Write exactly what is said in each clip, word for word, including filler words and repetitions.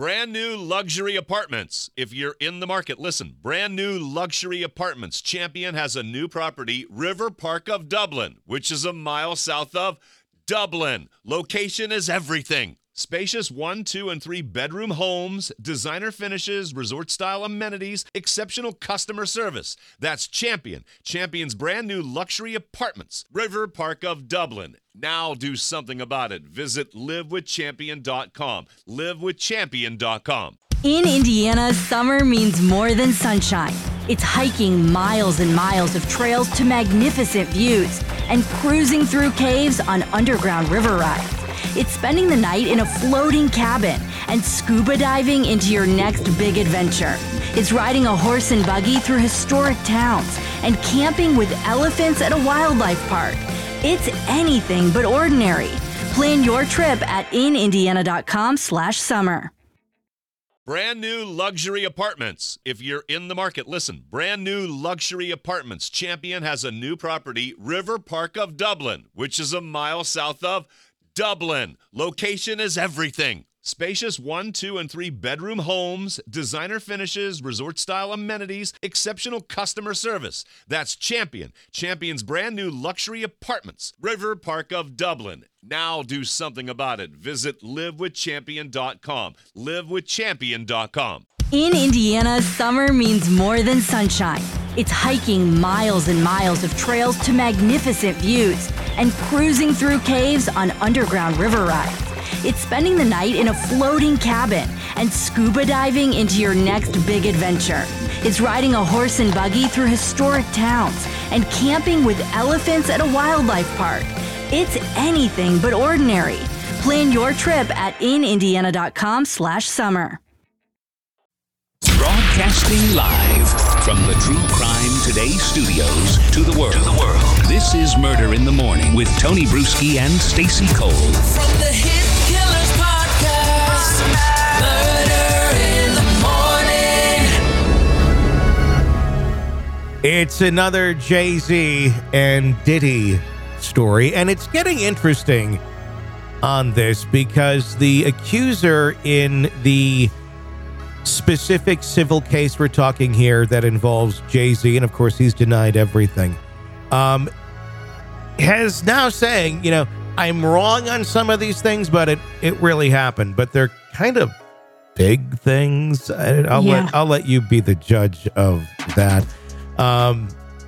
Brand new luxury apartments. If you're in the market, listen. Brand new luxury apartments. Champion has a new property, River Park of Dublin, which is a mile south of Dublin. Location is everything. Spacious one, two, and three bedroom homes, designer finishes, resort-style amenities, exceptional customer service. That's Champion. Champion's brand new luxury apartments. River Park of Dublin. Now do something about it. Visit live with champion dot com. live with champion dot com. In Indiana, summer means more than sunshine. It's hiking miles and miles of trails to magnificent views and cruising through caves on underground river rides. It's spending the night in a floating cabin and scuba diving into your next big adventure. It's riding a horse and buggy through historic towns and camping with elephants at a wildlife park. It's anything but ordinary. Plan your trip at in indiana dot com slash summer. Brand new luxury apartments. If you're in the market, listen. Brand new luxury apartments. Champion has a new property, River Park of Dublin, which is a mile south of Dublin. Location is everything. Spacious one, two, and three bedroom homes, designer finishes, resort-style amenities, exceptional customer service. That's Champion. Champion's brand new luxury apartments. River Park of Dublin. Now do something about it. Visit live with champion dot com. live with champion dot com. In Indiana, summer means more than sunshine. It's hiking miles and miles of trails to magnificent views and cruising through caves on underground river rides. It's spending the night in a floating cabin and scuba diving into your next big adventure. It's riding a horse and buggy through historic towns and camping with elephants at a wildlife park. It's anything but ordinary. Plan your trip at in indiana dot com slash summer. Broadcasting live from the True Crime Today studios to the world. To the world. This is Murder in the Morning with Tony Bruschi and Stacey Cole. From the Hit Killers Podcast, Murder in the Morning. It's another Jay-Z and Diddy story, and it's getting interesting on this because the accuser in the specific civil case we're talking here that involves Jay-Z, and of course he's denied everything, um, has now saying, you know, I'm wrong on some of these things, but it, it really happened. But they're kind of big things. I, I'll Yeah. let I'll let you be the judge of that. Um,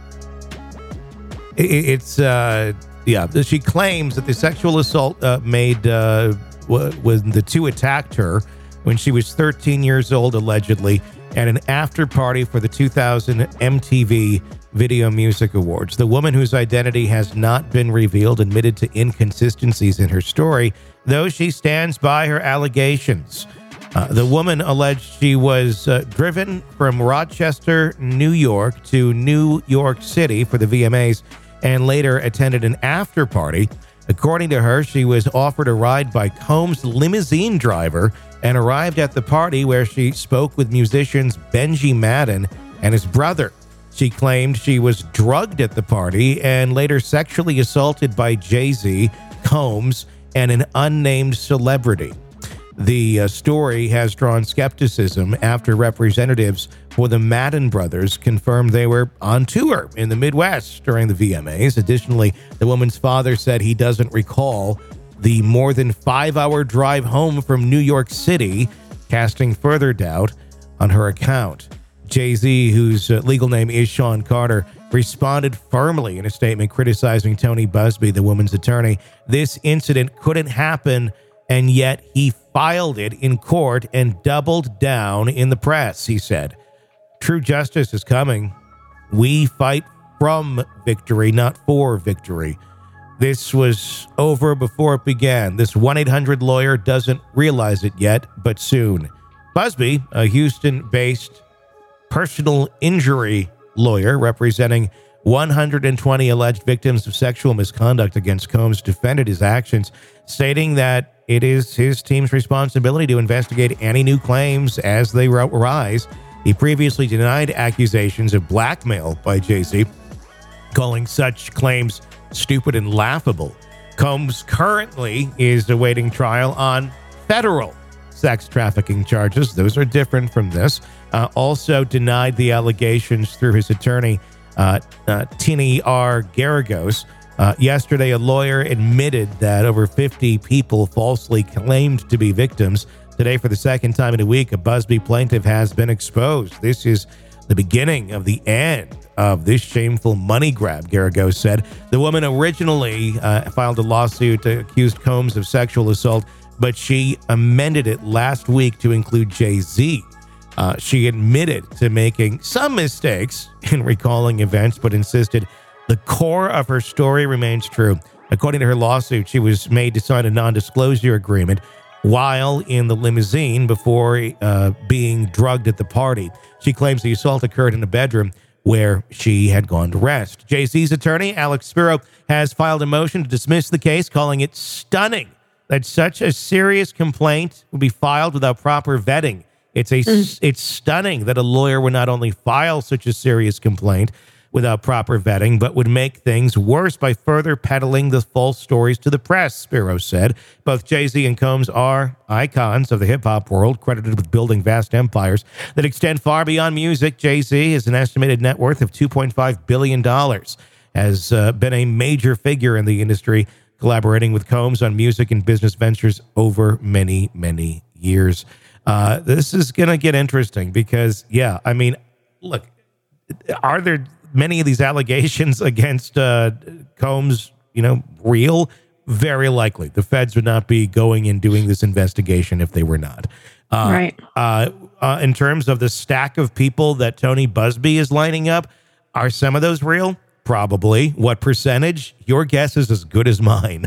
it, it's uh, yeah. She claims that the sexual assault uh, made uh, when the two attacked her when she was thirteen years old, allegedly, at an after party for the two thousand M T V Video Music Awards. The woman, whose identity has not been revealed, admitted to inconsistencies in her story, though she stands by her allegations. Uh, the woman alleged she was uh, driven from Rochester, New York to New York City for the V M As and later attended an after party. According to her, she was offered a ride by Combs' limousine driver and arrived at the party where she spoke with musicians Benji Madden and his brother. She claimed she was drugged at the party and later sexually assaulted by Jay-Z, Combs, and an unnamed celebrity. The uh, story has drawn skepticism after representatives for the Madden brothers confirmed they were on tour in the Midwest during the V M As. Additionally, the woman's father said he doesn't recall the more than five-hour drive home from New York City, casting further doubt on her account. Jay-Z, whose uh, legal name is Sean Carter, responded firmly in a statement criticizing Tony Busby, the woman's attorney. This incident couldn't happen, and yet he filed it in court and doubled down in the press, he said. True justice is coming. We fight from victory, not for victory. This was over before it began. This one eight hundred lawyer doesn't realize it yet, but soon. Busby, a Houston-based personal injury lawyer representing one hundred twenty alleged victims of sexual misconduct against Combs, defended his actions, stating that it is his team's responsibility to investigate any new claims as they arise. He previously denied accusations of blackmail by Jay-Z, calling such claims stupid and laughable. Combs currently is awaiting trial on federal sex trafficking charges. Those are different from this. Uh, also denied the allegations through his attorney, uh, uh, Tini R. Garagos. Uh, yesterday, a lawyer admitted that over fifty people falsely claimed to be victims. Today, for the second time in a week, a Busby plaintiff has been exposed. This is the beginning of the end of this shameful money grab, Garagos said. The woman originally uh, filed a lawsuit that accused Combs of sexual assault, but she amended it last week to include Jay-Z. Uh, she admitted to making some mistakes in recalling events, but insisted the core of her story remains true. According to her lawsuit, she was made to sign a non-disclosure agreement while in the limousine before uh, being drugged at the party. She claims the assault occurred in a bedroom where she had gone to rest. Jay-Z's attorney, Alex Spiro, has filed a motion to dismiss the case, calling it stunning that such a serious complaint would be filed without proper vetting. It's a mm. it's stunning that a lawyer would not only file such a serious complaint without proper vetting, but would make things worse by further peddling the false stories to the press, Spiro said. Both Jay-Z and Combs are icons of the hip-hop world, credited with building vast empires that extend far beyond music. Jay-Z has an estimated net worth of two point five billion dollars, has uh, been a major figure in the industry, collaborating with Combs on music and business ventures over many, many years. Uh, this is going to get interesting because, yeah, I mean, look, are there many of these allegations against uh, Combs, you know, real? Very likely. The feds would not be going and doing this investigation if they were not. Uh, right. Uh, uh, in terms of the stack of people that Tony Busby is lining up, are some of those real? Probably. What percentage? Your guess is as good as mine.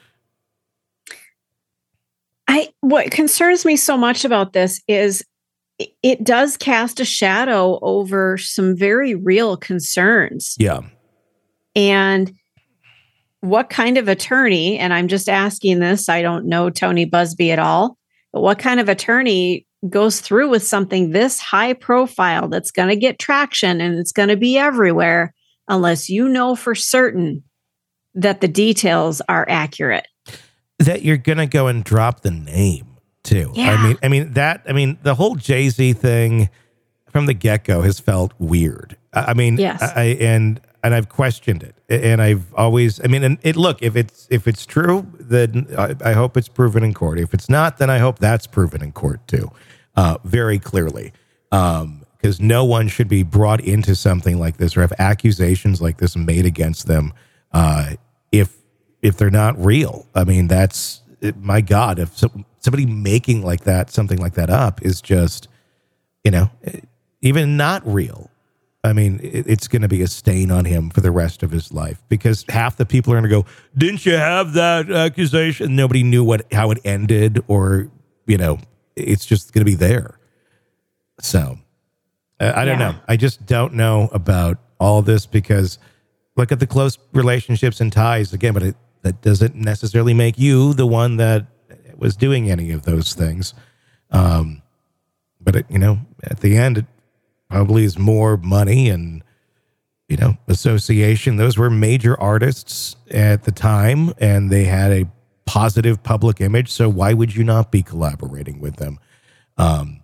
I what concerns me so much about this is it does cast a shadow over some very real concerns. Yeah. And what kind of attorney, and I'm just asking this, I don't know Tony Busby at all, but what kind of attorney goes through with something this high profile that's going to get traction and it's going to be everywhere unless you know for certain that the details are accurate? That you're going to go and drop the name. Too. Yeah. I mean, I mean that. I mean, the whole Jay-Z thing from the get-go has felt weird. I, I mean, yes. I and and I've questioned it, and I've always. I mean, and it. Look, if it's if it's true, then I, I hope it's proven in court. If it's not, then I hope that's proven in court too, uh, very clearly. Um, because no one should be brought into something like this or have accusations like this made against them, uh, if if they're not real. I mean, that's my God. If so, somebody making like that, something like that up is just, you know, even not real. I mean, it, it's going to be a stain on him for the rest of his life because half the people are going to go, didn't you have that accusation? Nobody knew what how it ended or, you know, it's just going to be there. So uh, I don't Yeah. know. I just don't know about all this because look at the close relationships and ties again, but it, that doesn't necessarily make you the one that was doing any of those things. Um, but, it, you know, at the end, it probably is more money and, you know, association. Those were major artists at the time, and they had a positive public image. So why would you not be collaborating with them? Um,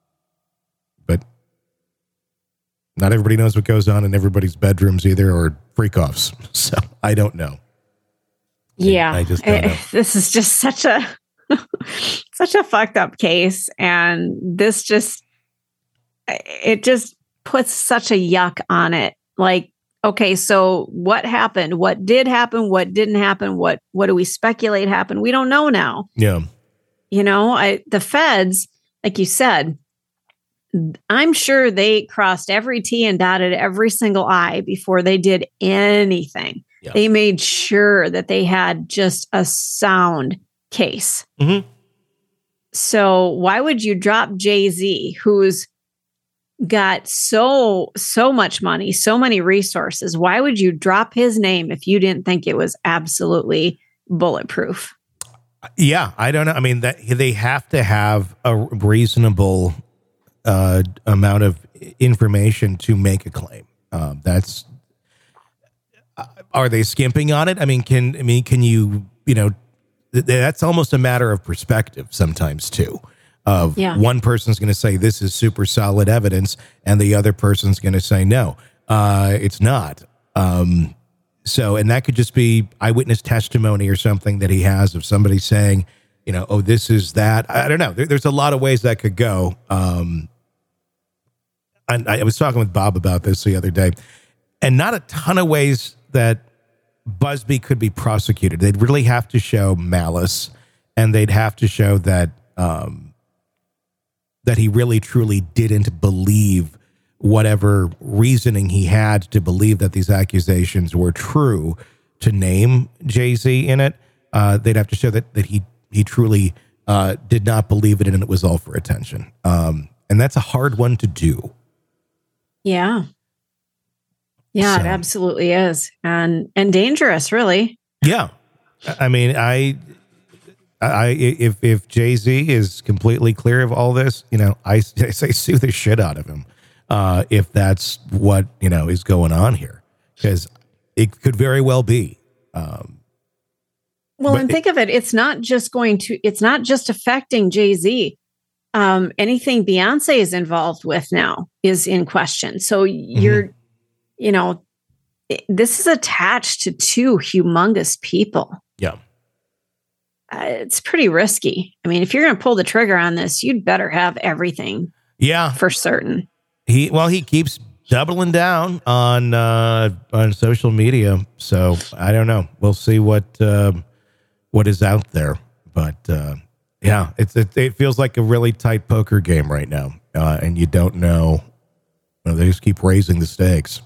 but not everybody knows what goes on in everybody's bedrooms either, or freak-offs. So I don't know. Yeah. I just don't know. This is just such a such a fucked up case. And this just, it just puts such a yuck on it. Like, okay, so what happened? What did happen? What didn't happen? What, what do we speculate happened? We don't know now. Yeah. You know, I, the feds, like you said, I'm sure they crossed every T and dotted every single I before they did anything. Yeah. They made sure that they had just a sound case. Mm-hmm. So why would you drop Jay-Z, who's got so, so much money, so many resources? Why would you drop his name if you didn't think it was absolutely bulletproof? Yeah, I don't know. I mean, that they have to have a reasonable uh, amount of information to make a claim. Um, that's uh, are they skimping on it? I mean, can I mean can you you know th- that's almost a matter of perspective sometimes too. of Yeah. one person's going to say this is super solid evidence and the other person's going to say no, uh, it's not. Um, so, and that could just be eyewitness testimony or something that he has of somebody saying, you know, oh, this is that. I don't know. There, there's a lot of ways that could go. Um, and I was talking with Bob about this the other day, and not a ton of ways that Busby could be prosecuted. They'd really have to show malice, and they'd have to show that um, that he really truly didn't believe whatever reasoning he had to believe that these accusations were true to name Jay-Z in it. Uh, they'd have to show that that he he truly uh, did not believe it and it was all for attention. Um, and that's a hard one to do. Yeah. Yeah, So- it absolutely is. And and dangerous, really. Yeah. I mean, I, I, if, if Jay-Z is completely clear of all this, you know, I, I say sue the shit out of him. Uh, if that's what, you know, is going on here, because it could very well be. Um, Well, But and it- think of it, it's not just going to, it's not just affecting Jay-Z. Um, anything Beyonce is involved with now is in question. So you're, you know, it- this is attached to two humongous people. yeah. Uh, it's pretty risky. I mean, if you're going to pull the trigger on this, you'd better have everything Yeah. for certain. He, well, he keeps doubling down on, uh, on social media. So I don't know. We'll see what, um, what is out there, but, uh, yeah, it's, it, it feels like a really tight poker game right now. Uh, and you don't know, you know, they just keep raising the stakes.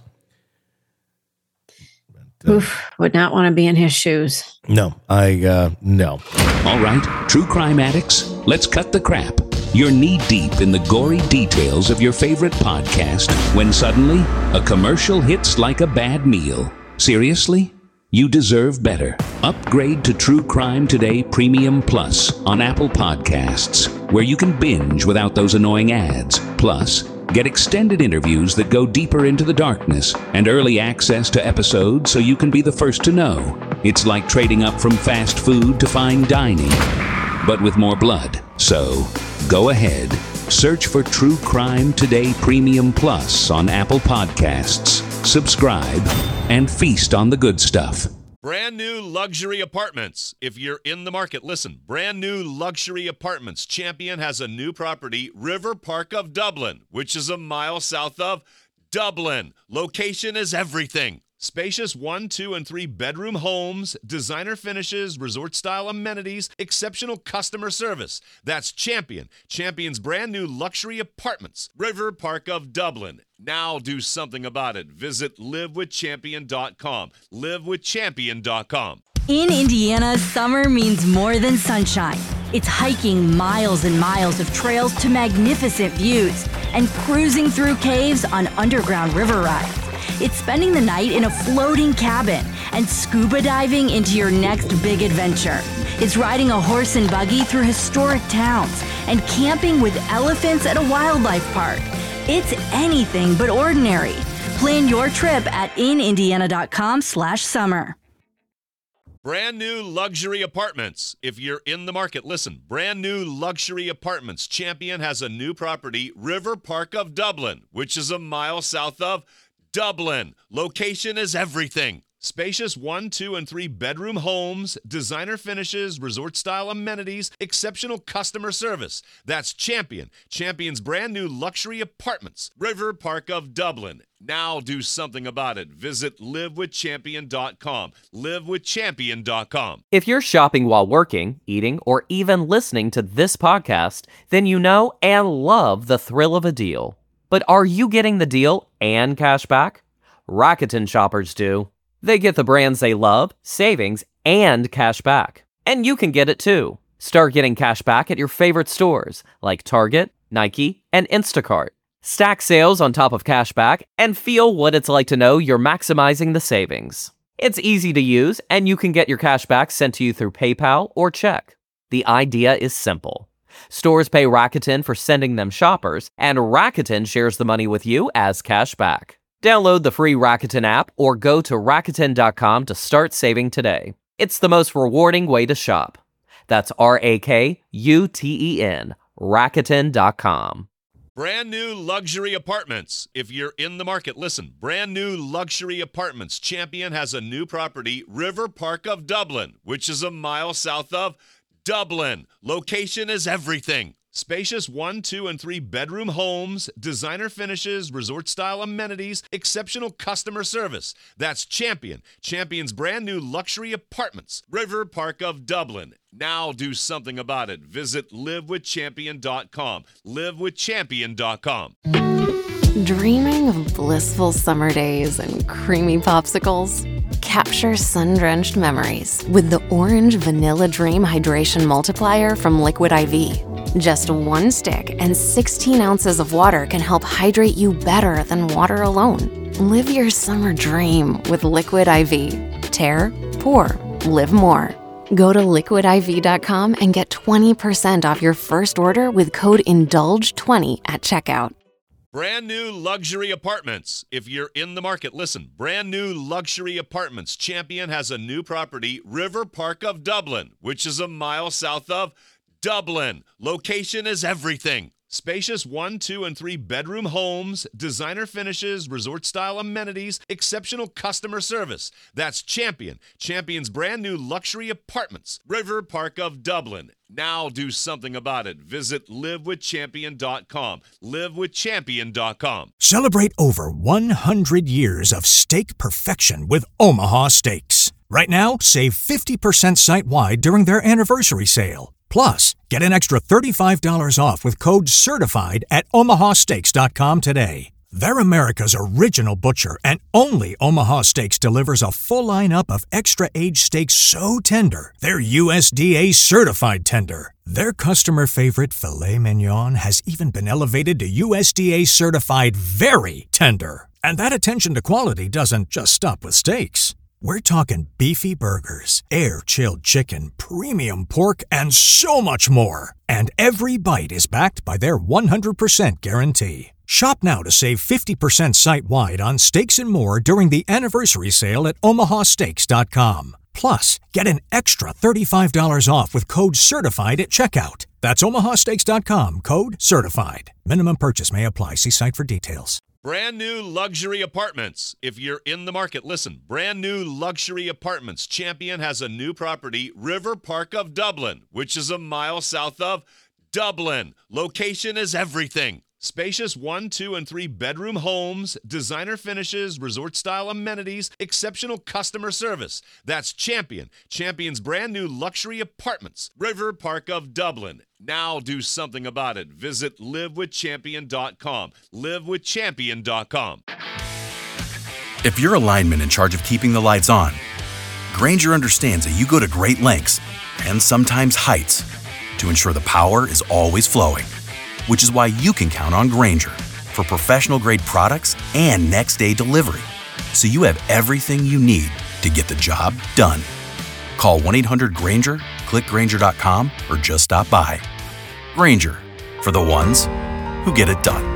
Oof, would not want to be in his shoes. No, I, uh, no. All right, true crime addicts, let's cut the crap. You're knee-deep in the gory details of your favorite podcast when suddenly a commercial hits like a bad meal. Seriously? You deserve better. Upgrade to True Crime Today Premium Plus on Apple Podcasts, where you can binge without those annoying ads. Plus, get extended interviews that go deeper into the darkness and early access to episodes so you can be the first to know. It's like trading up from fast food to fine dining, but with more blood. So, go ahead. Search for True Crime Today Premium Plus on Apple Podcasts. Subscribe and feast on the good stuff. Brand new luxury apartments. If you're in the market, listen. Brand new luxury apartments. Champion has a new property, River Park of Dublin, which is a mile south of Dublin. Location is everything. Spacious one, two, and three bedroom homes, designer finishes, resort-style amenities, exceptional customer service. That's Champion. Champion's brand new luxury apartments, River Park of Dublin. Now do something about it. Visit live with champion dot com. live with champion dot com. In Indiana, summer means more than sunshine. It's hiking miles and miles of trails to magnificent views and cruising through caves on underground river rides. It's spending the night in a floating cabin and scuba diving into your next big adventure. It's riding a horse and buggy through historic towns and camping with elephants at a wildlife park. It's anything but ordinary. Plan your trip at in indiana dot com slash summer. Brand new luxury apartments. If you're in the market, listen. Brand new luxury apartments. Champion has a new property, River Park of Dublin, which is a mile south of Dublin. Location is everything. Spacious one, two, and three bedroom homes, designer finishes, resort-style amenities, exceptional customer service. That's Champion. Champion's brand new luxury apartments, River Park of Dublin. Now do something about it. Visit live with champion dot com. live with champion dot com. If you're shopping while working, eating, or even listening to this podcast, then you know and love the thrill of a deal. But are you getting the deal and cash back? Rakuten shoppers do. They get the brands they love, savings, and cash back. And you can get it too. Start getting cash back at your favorite stores like Target, Nike, and Instacart. Stack sales on top of cash back and feel what it's like to know you're maximizing the savings. It's easy to use, and you can get your cash back sent to you through PayPal or check. The idea is simple. Stores pay Rakuten for sending them shoppers, and Rakuten shares the money with you as cash back. Download the free Rakuten app or go to Rakuten dot com to start saving today. It's the most rewarding way to shop. That's R A K U T E N, Rakuten dot com. Brand new luxury apartments. If you're in the market, listen. Brand new luxury apartments. Champion has a new property, River Park of Dublin, which is a mile south of Dublin. Location is everything. Spacious one, two, and three bedroom homes, designer finishes, resort-style amenities, exceptional customer service. That's Champion. Champion's brand new luxury apartments, River Park of Dublin. Now do something about it. Visit live with champion dot com. live with champion dot com. Dreaming of blissful summer days and creamy popsicles? Capture sun-drenched memories with the Orange Vanilla Dream Hydration Multiplier from Liquid I V. Just one stick and sixteen ounces of water can help hydrate you better than water alone. Live your summer dream with Liquid I V. Tear, pour, live more. Go to liquid I V dot com and get twenty percent off your first order with code indulge twenty at checkout. Brand new luxury apartments. If you're in the market, listen. Brand new luxury apartments. Champion has a new property, River Park of Dublin, which is a mile south of Dublin. Location is everything. Spacious one, two, and three bedroom homes, designer finishes, resort-style amenities, exceptional customer service. That's Champion. Champion's brand new luxury apartments, River Park of Dublin. Now do something about it. Visit live with champion dot com. live with champion dot com. Celebrate over one hundred years of steak perfection with Omaha Steaks. Right now, save fifty percent site-wide during their anniversary sale. Plus, get an extra thirty-five dollars off with code CERTIFIED at omaha steaks dot com today. They're America's original butcher, and only Omaha Steaks delivers a full lineup of extra-aged steaks so tender, they're U S D A certified tender. Their customer favorite filet mignon has even been elevated to U S D A certified very tender. And that attention to quality doesn't just stop with steaks. We're talking beefy burgers, air-chilled chicken, premium pork, and so much more. And every bite is backed by their one hundred percent guarantee. Shop now to save fifty percent site-wide on steaks and more during the anniversary sale at omaha steaks dot com. Plus, get an extra thirty-five dollars off with code CERTIFIED at checkout. That's omaha steaks dot com, code CERTIFIED. Minimum purchase may apply. See site for details. Brand new luxury apartments. If you're in the market, listen. Brand new luxury apartments. Champion has a new property, River Park of Dublin, which is a mile south of Dublin. Location is everything. Spacious one, two, and three bedroom homes, designer finishes, resort-style amenities, exceptional customer service. That's Champion. Champion's brand new luxury apartments, River Park of Dublin. Now do something about it. Visit live with champion dot com. live with champion dot com. If you're a lineman in charge of keeping the lights on, Grainger understands that you go to great lengths, and sometimes heights, to ensure the power is always flowing. Which is why you can count on Grainger for professional-grade products and next-day delivery, so you have everything you need to get the job done. Call one eight hundred Grainger, click Grainger dot com, or just stop by. Grainger, for the ones who get it done.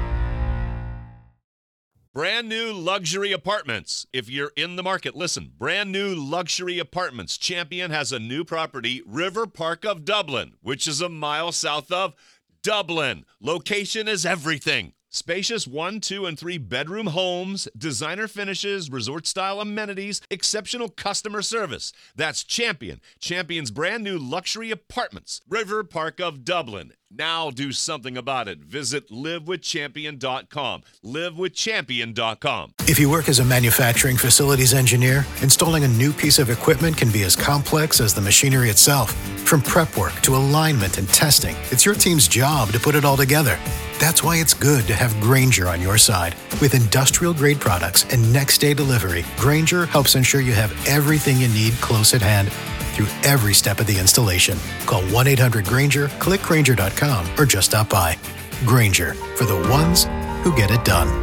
Brand new luxury apartments. If you're in the market, listen. Brand new luxury apartments. Champion has a new property, River Park of Dublin, which is a mile south of Dublin. Location is everything. Spacious one, two, and three bedroom homes, designer finishes, resort-style amenities, exceptional customer service. That's Champion. Champion's brand new luxury apartments, River Park of Dublin. Now do something about it. Visit live with champion dot com. live with champion dot com. If you work as a manufacturing facilities engineer, installing a new piece of equipment can be as complex as the machinery itself. From prep work to alignment and testing, it's your team's job to put it all together. That's why it's good to have Grainger on your side. With industrial-grade products and next-day delivery, Grainger helps ensure you have everything you need close at hand through every step of the installation. Call one eight hundred Grainger, click Grainger dot com, or just stop by. Grainger, for the ones who get it done.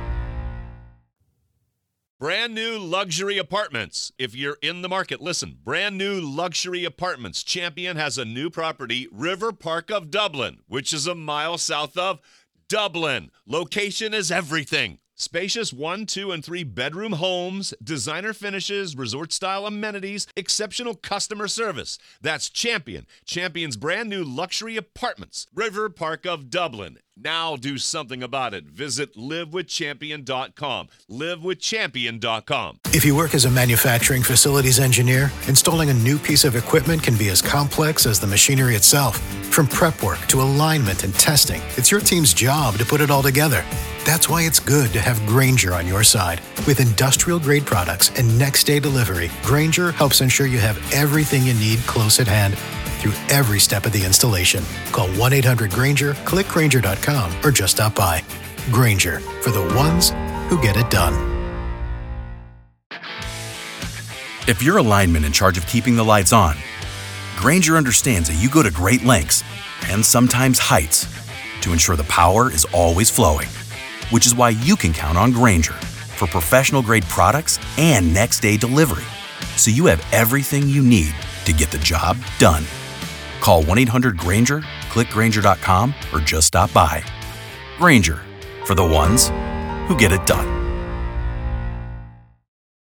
Brand new luxury apartments. If you're in the market, listen. Brand new luxury apartments. Champion has a new property, River Park of Dublin, which is a mile south of Dublin. Location is everything. Spacious one, two, and three bedroom homes, designer finishes, resort-style amenities, exceptional customer service. That's Champion. Champion's brand new luxury apartments. River Park of Dublin. Now do something about it. Visit live with champion dot com. live with champion dot com. If you work as a manufacturing facilities engineer, installing a new piece of equipment can be as complex as the machinery itself. From prep work to alignment and testing, it's your team's job to put it all together. That's why it's good to have Grainger on your side. With industrial-grade products and next-day delivery, Grainger helps ensure you have everything you need close at hand through every step of the installation. Call one eight hundred Grainger, click Grainger dot com, or just stop by. Grainger, for the ones who get it done. If you're a lineman in charge of keeping the lights on, Grainger understands that you go to great lengths, and sometimes heights, to ensure the power is always flowing. Which is why you can count on Grainger for professional-grade products and next-day delivery, so you have everything you need to get the job done. Call one eight hundred Grainger, click Grainger dot com, or just stop by. Grainger, for the ones who get it done.